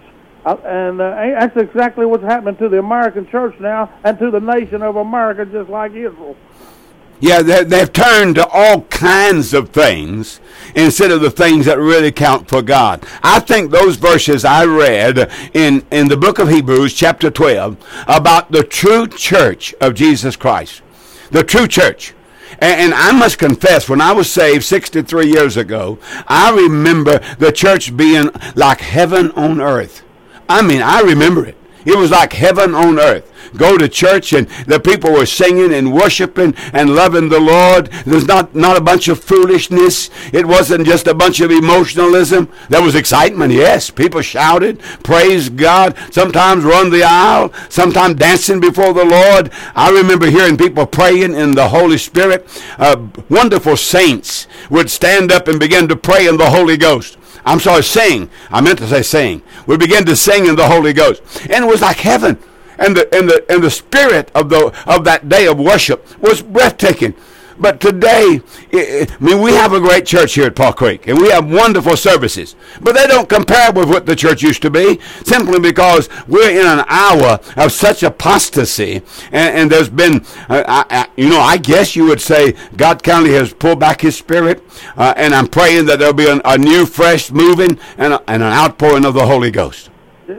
That's exactly what's happening to the American church now and to the nation of America, just like Israel. Yeah, they've turned to all kinds of things instead of the things that really count for God. I think those verses I read in the book of Hebrews, chapter 12, about the true church of Jesus Christ. The true church. And I must confess, when I was saved 63 years ago, I remember the church being like heaven on earth. I mean, I remember it. It was like heaven on earth. Go to church and the people were singing and worshiping and loving the Lord. There's not a bunch of foolishness. It wasn't just a bunch of emotionalism. There was excitement, yes. People shouted, praised God, sometimes run the aisle, sometimes dancing before the Lord. I remember hearing people praying in the Holy Spirit. Wonderful saints would stand up and begin to pray in the Holy Ghost. I'm sorry, sing. I meant to say sing. We began to sing in the Holy Ghost. And it was like heaven. And the spirit of that day of worship was breathtaking. But today, we have a great church here at Paul Creek, and we have wonderful services. But they don't compare with what the church used to be, simply because we're in an hour of such apostasy. And there's been, I guess you would say God kindly has pulled back his spirit, and I'm praying that there'll be a new, fresh moving and an outpouring of the Holy Ghost.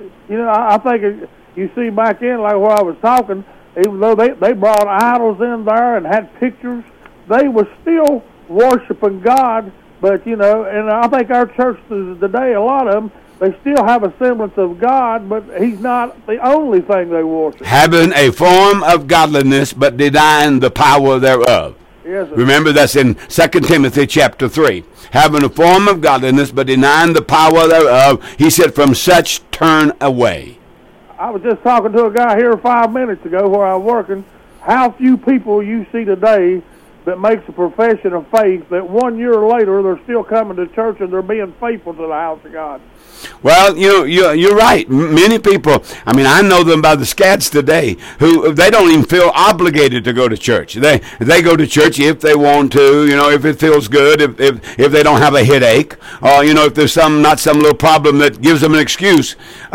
I think you see back in, like where I was talking, even though they brought idols in there and had pictures, they were still worshiping God. But, and I think our church today, a lot of them, they still have a semblance of God, but he's not the only thing they worship. Having a form of godliness, but denying the power thereof. Yes, sir. Remember, that's in 2 Timothy chapter 3. Having a form of godliness, but denying the power thereof, he said, from such turn away. I was just talking to a guy here 5 minutes ago where I'm working. How few people you see today that makes a profession of faith that 1 year later they're still coming to church and they're being faithful to the house of God. Well, you're right. Many people, I know them by the scads today, who they don't even feel obligated to go to church. They go to church if they want to, if it feels good, if they don't have a headache, or, if there's not some little problem that gives them an excuse.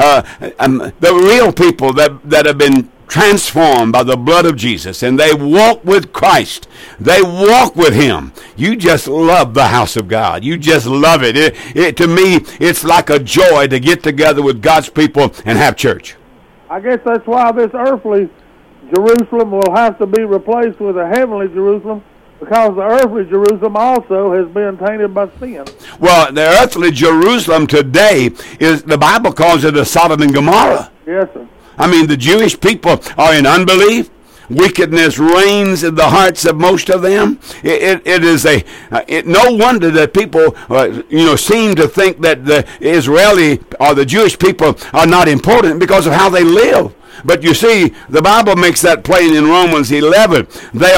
The real people that have been transformed by the blood of Jesus, and they walk with Christ. They walk with him. You just love the house of God. You just love it. To me, it's like a joy to get together with God's people and have church. I guess that's why this earthly Jerusalem will have to be replaced with a heavenly Jerusalem, because the earthly Jerusalem also has been tainted by sin. Well, the earthly Jerusalem today the Bible calls it a Sodom and Gomorrah. Yes, sir. The Jewish people are in unbelief. Wickedness reigns in the hearts of most of them. It is no wonder that people, seem to think that the Israeli or the Jewish people are not important because of how they live. But you see, the Bible makes that plain in Romans 11. They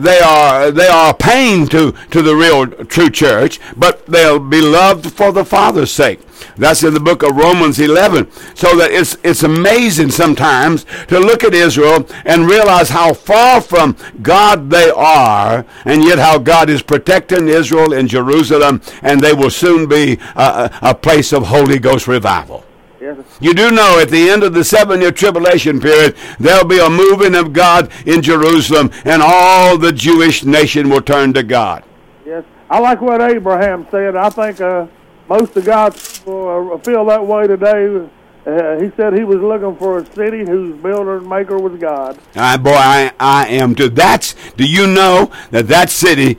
are pain to the real true church, but they'll be loved for the Father's sake. That's in the book of Romans 11. So that it's amazing sometimes to look at Israel and realize how far from God they are, and yet how God is protecting Israel in Jerusalem, and they will soon be a place of Holy Ghost revival. Yes, sir. You do know at the end of the 7-year tribulation period, there'll be a moving of God in Jerusalem, and all the Jewish nation will turn to God. Yes. I like what Abraham said. I think most of God's people feel that way today. He said he was looking for a city whose builder and maker was God. I am too. Do you know that city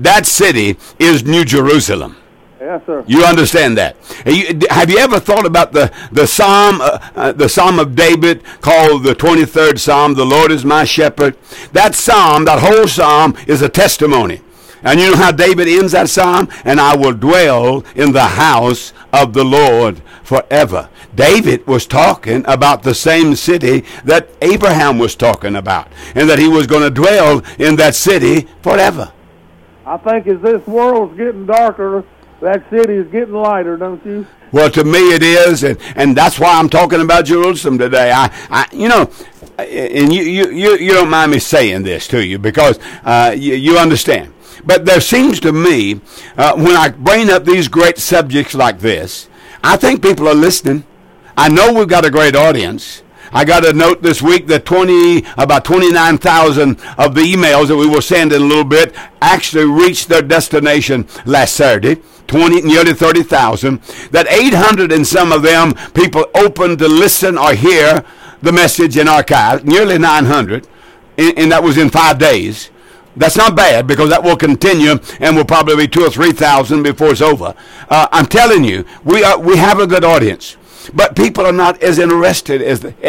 is New Jerusalem? Yes, sir. You understand that? Have you ever thought about the Psalm of David called the 23rd Psalm, the Lord is my shepherd? That whole psalm is a testimony. And you know how David ends that psalm? And I will dwell in the house of the Lord forever. David was talking about the same city that Abraham was talking about, and that he was going to dwell in that city forever. I think as this world's getting darker, that city is getting lighter, don't you? Well, to me it is, and that's why I'm talking about Jerusalem today. You know, and you don't mind me saying this to you, because you understand. But there seems to me, when I bring up these great subjects like this, I think people are listening. I know we've got a great audience. I got a note this week that about 29,000 of the emails that we will send in a little bit actually reached their destination last Saturday. Nearly 30,000. That 800 and some of them people opened to listen or hear the message in archive. Nearly 900, and that was in 5 days. That's not bad, because that will continue and will probably be 2,000 or 3,000 before it's over. I'm telling you, we have a good audience, but people are not as interested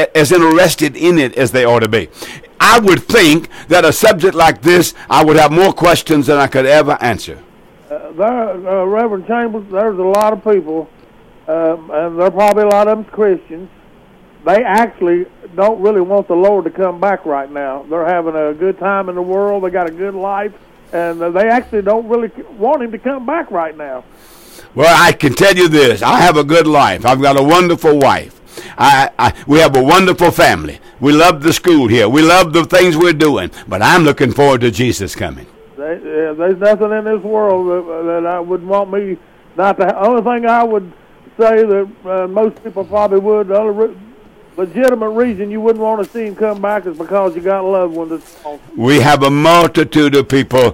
in it as they ought to be. I would think that a subject like this, I would have more questions than I could ever answer. Reverend Chambers, there's a lot of people, and there are probably a lot of them Christians. They actually don't really want the Lord to come back right now. They're having a good time in the world. They got a good life, and they actually don't really want him to come back right now. Well, I can tell you this. I have a good life. I've got a wonderful wife. We have a wonderful family. We love the school here. We love the things we're doing. But I'm looking forward to Jesus coming. There's nothing in this world that I would want me not to. The only thing I would say that most people probably would, the only legitimate reason you wouldn't want to see him come back is because you got loved ones. We have a multitude of people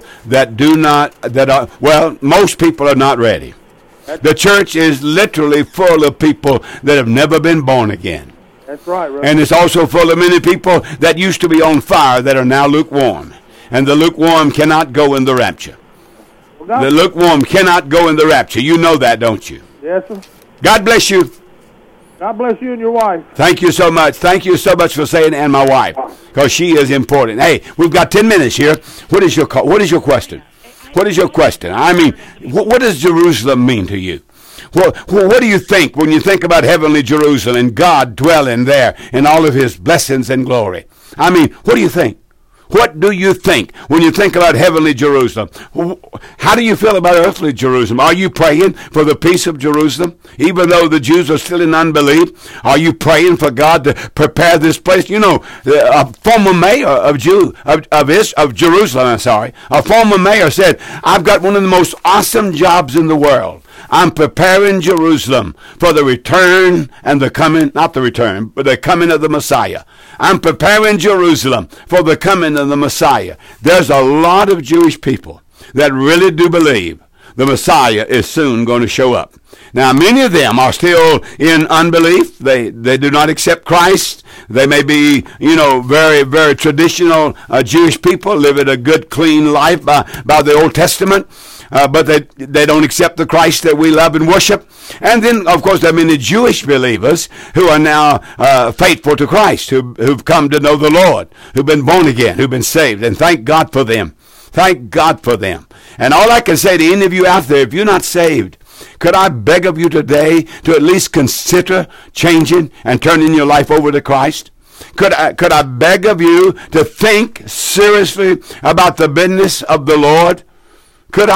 most people are not ready. The church is literally full of people that have never been born again. That's right, Reverend. And it's also full of many people that used to be on fire that are now lukewarm. And the lukewarm cannot go in the rapture. The lukewarm cannot go in the rapture. You know that, don't you? Yes, sir. God bless you. God bless you and your wife. Thank you so much. Thank you so much for saying, and my wife, because she is important. Hey, we've got 10 minutes here. What is your question? What is your question? I mean, what does Jerusalem mean to you? What do you think when you think about heavenly Jerusalem and God dwelling there in all of his blessings and glory? I mean, what do you think? What do you think when you think about heavenly Jerusalem? How do you feel about earthly Jerusalem? Are you praying for the peace of Jerusalem, even though the Jews are still in unbelief? Are you praying for God to prepare this place? You know, a former mayor of Jerusalem, a former mayor said, "I've got one of the most awesome jobs in the world. I'm preparing Jerusalem for the return and the coming, not the return, but the coming of the Messiah. I'm preparing Jerusalem for the coming of the Messiah." There's a lot of Jewish people that really do believe the Messiah is soon going to show up. Now, many of them are still in unbelief. They do not accept Christ. They may be, very, very traditional Jewish people, living a good, clean life by the Old Testament. But they don't accept the Christ that we love and worship. And then, of course, there are many Jewish believers who are now faithful to Christ, who've come to know the Lord, who've been born again, who've been saved. And thank God for them. Thank God for them. And all I can say to any of you out there, if you're not saved, could I beg of you today to at least consider changing and turning your life over to Christ? Could I beg of you to think seriously about the business of the Lord? Could I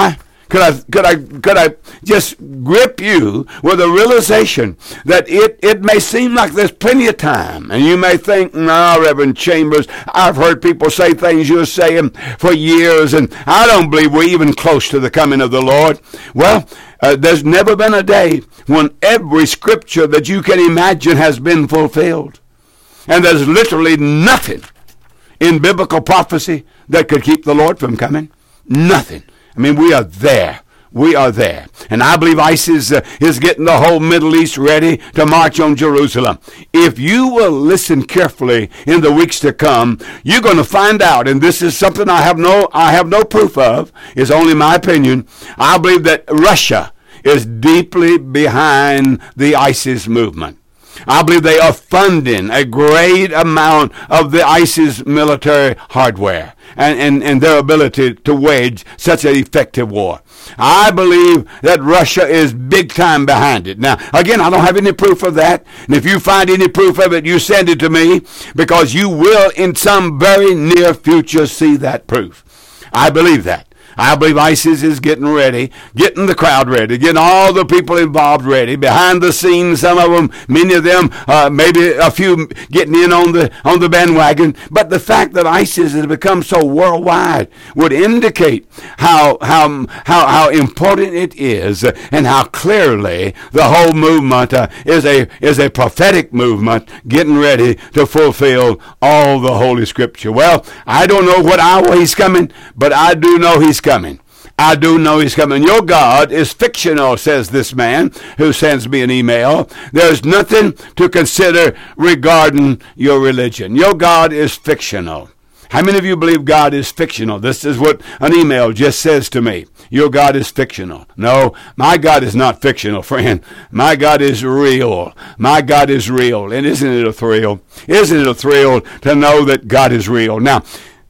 Could I just grip you with a realization that it may seem like there's plenty of time, and you may think, no, Reverend Chambers, I've heard people say things you're saying for years, and I don't believe we're even close to the coming of the Lord. Well, there's never been a day when every scripture that you can imagine has been fulfilled. And there's literally nothing in biblical prophecy that could keep the Lord from coming. Nothing. I mean, we are there. We are there. And I believe ISIS is getting the whole Middle East ready to march on Jerusalem. If you will listen carefully in the weeks to come, you're going to find out, and this is something I have no proof of, it's only my opinion. I believe that Russia is deeply behind the ISIS movement. I believe they are funding a great amount of the ISIS military hardware and their ability to wage such an effective war. I believe that Russia is big time behind it. Now, again, I don't have any proof of that. And if you find any proof of it, you send it to me, because you will in some very near future see that proof. I believe that. I believe ISIS is getting ready, getting the crowd ready, getting all the people involved ready. Behind the scenes, some of them, many of them, maybe a few getting in on the bandwagon. But the fact that ISIS has become so worldwide would indicate how important it is, and how clearly the whole movement is a prophetic movement getting ready to fulfill all the Holy Scripture. Well, I don't know what hour he's coming, but I do know he's coming. I do know he's coming. Your God is fictional, says this man who sends me an email. There's nothing to consider regarding your religion. Your God is fictional. How many of you believe God is fictional? This is what an email just says to me. Your God is fictional. No, my God is not fictional, friend. My God is real. My God is real. And isn't it a thrill? Isn't it a thrill to know that God is real? Now,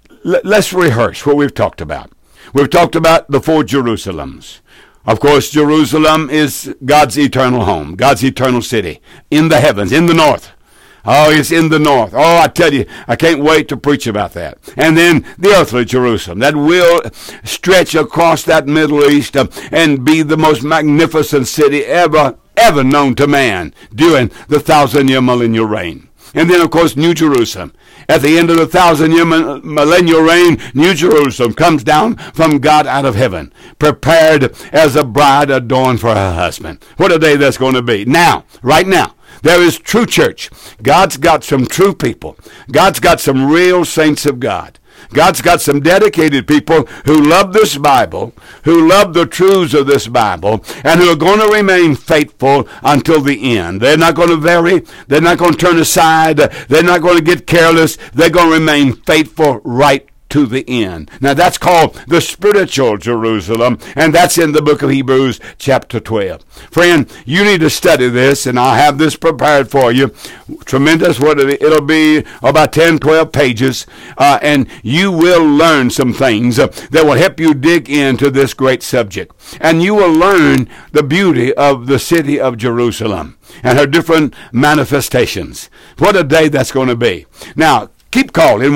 let's rehearse what we've talked about. We've talked about the four Jerusalems. Of course, Jerusalem is God's eternal home, God's eternal city, in the heavens, in the north. Oh, it's in the north. Oh, I tell you, I can't wait to preach about that. And then the earthly Jerusalem, that will stretch across that Middle East and be the most magnificent city ever known to man during the 1,000-year millennial reign. And then, of course, New Jerusalem. At the end of the 1,000-year millennial reign, New Jerusalem comes down from God out of heaven, prepared as a bride adorned for her husband. What a day that's going to be. Now, right now, there is true church. God's got some true people. God's got some real saints of God. God's got some dedicated people who love this Bible, who love the truths of this Bible, and who are going to remain faithful until the end. They're not going to vary. They're not going to turn aside. They're not going to get careless. They're going to remain faithful right to the end. Now that's called the spiritual Jerusalem, and that's in the book of Hebrews chapter 12. Friend, you need to study this, and I'll have this prepared for you. Tremendous. It'll be about 10, 12 pages, and you will learn some things that will help you dig into this great subject. And you will learn the beauty of the city of Jerusalem and her different manifestations. What a day that's going to be. Now, keep calling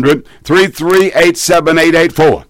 1-800-338-7884.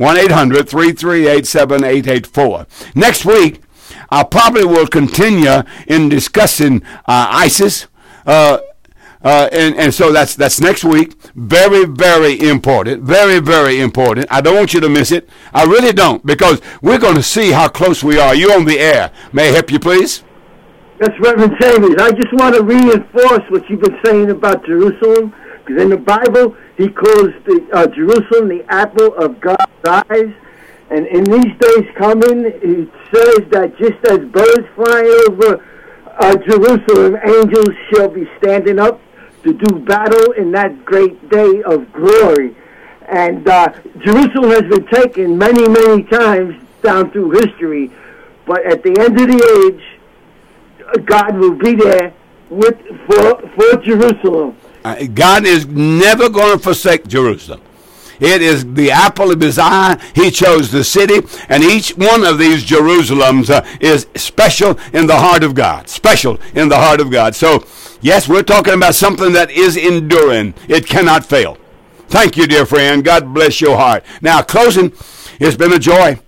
1-800-338-7884. Next week, I probably will continue in discussing ISIS. And so that's next week. Very, very important. Very, very important. I don't want you to miss it. I really don't, because we're going to see how close we are. You on the air. May I help you, please? Yes, Reverend Chambers. I just want to reinforce what you've been saying about Jerusalem. Because in the Bible, he calls Jerusalem the apple of God's eyes. And in these days coming, it says that just as birds fly over Jerusalem, angels shall be standing up to do battle in that great day of glory. And Jerusalem has been taken many, many times down through history. But at the end of the age, God will be there for Jerusalem. God is never going to forsake Jerusalem. It is the apple of his eye. He chose the city, and each one of these Jerusalems is special in the heart of God. Special in the heart of God. So, yes, we're talking about something that is enduring. It cannot fail. Thank you, dear friend. God bless your heart. Now, closing, it's been a joy.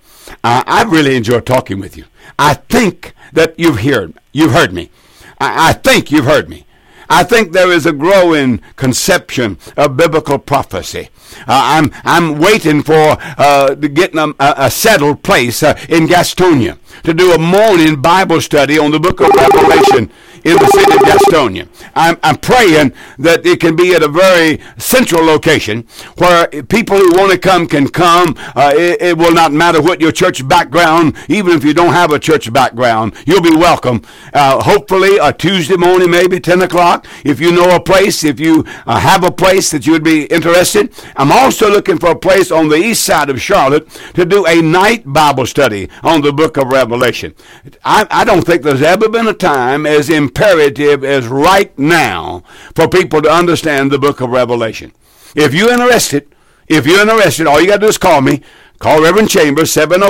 I really enjoy talking with you. I think that you've heard me. I think you've heard me. I think there is a growing conception of biblical prophecy. I'm waiting for getting a settled place in Gastonia to do a morning Bible study on the book of Revelation in the city of Gastonia. I'm praying that it can be at a very central location where people who want to come can come. It will not matter what your church background, even if you don't have a church background, you'll be welcome. Hopefully a Tuesday morning, maybe 10 o'clock. If you know a place, if you have a place that you would be interested. I'm also looking for a place on the east side of Charlotte to do a night Bible study on the book of Revelation. I don't think there's ever been a time as imperative as right now for people to understand the book of Revelation. If you're interested, all you got to do is call me. Call Reverend Chambers,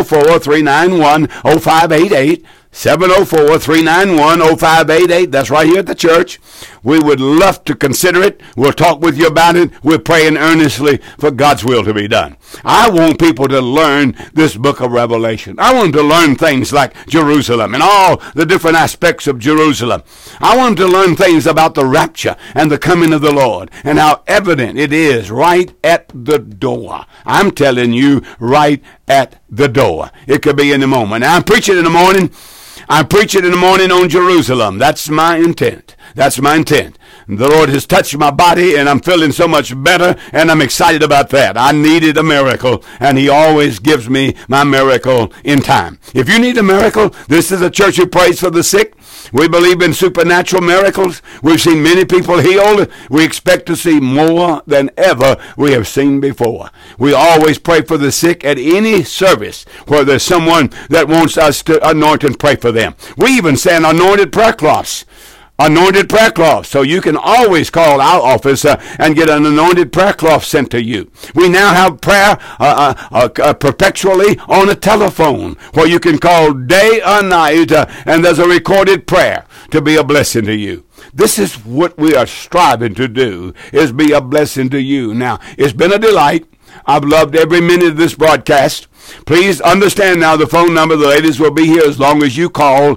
704-391-0588. 704-391-0588. That's right here at the church. We would love to consider it. We'll talk with you about it. We're praying earnestly for God's will to be done. I want people to learn this book of Revelation. I want them to learn things like Jerusalem and all the different aspects of Jerusalem. I want them to learn things about the rapture and the coming of the Lord and how evident it is right at the door. I'm telling you, right at the door. It could be in the moment. Now, I'm preaching in the morning on Jerusalem. That's my intent. The Lord has touched my body, and I'm feeling so much better, and I'm excited about that. I needed a miracle, and He always gives me my miracle in time. If you need a miracle, this is a church who prays for the sick. We believe in supernatural miracles. We've seen many people healed. We expect to see more than ever we have seen before. We always pray for the sick at any service where there's someone that wants us to anoint and pray for them. We even send anointed prayer cloths. So you can always call our office and get an anointed prayer cloth sent to you. We now have prayer perpetually on a telephone where you can call day or night and there's a recorded prayer to be a blessing to you. This is what we are striving to do, is be a blessing to you. Now, it's been a delight. I've loved every minute of this broadcast. Please understand now the phone number. The ladies will be here as long as you call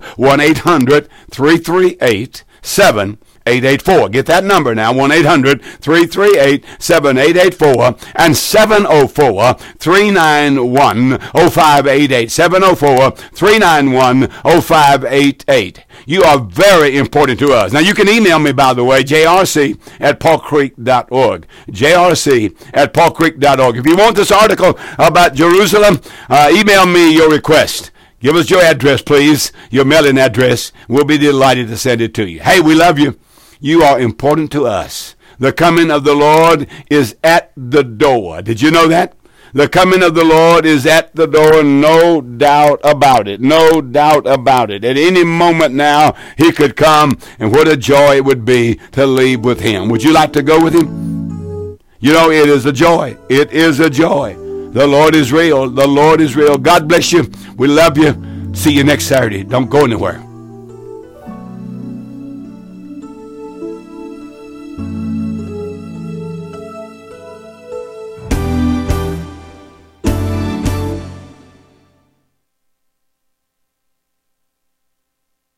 1-800-338-7884. Get that number now, 1-800-338-7884 and 704-391-0588. 704-391-0588. You are very important to us. Now, you can email me, by the way, jrc@paulcreek.org. jrc@paulcreek.org. If you want this article about Jerusalem, email me your request. Give us your address, please, your mailing address. We'll be delighted to send it to you. Hey, we love you. You are important to us. The coming of the Lord is at the door. Did you know that? The coming of the Lord is at the door, no doubt about it. No doubt about it. At any moment now, He could come, and what a joy it would be to leave with Him. Would you like to go with Him? You know, it is a joy. It is a joy. The Lord is real. The Lord is real. God bless you. We love you. See you next Saturday. Don't go anywhere.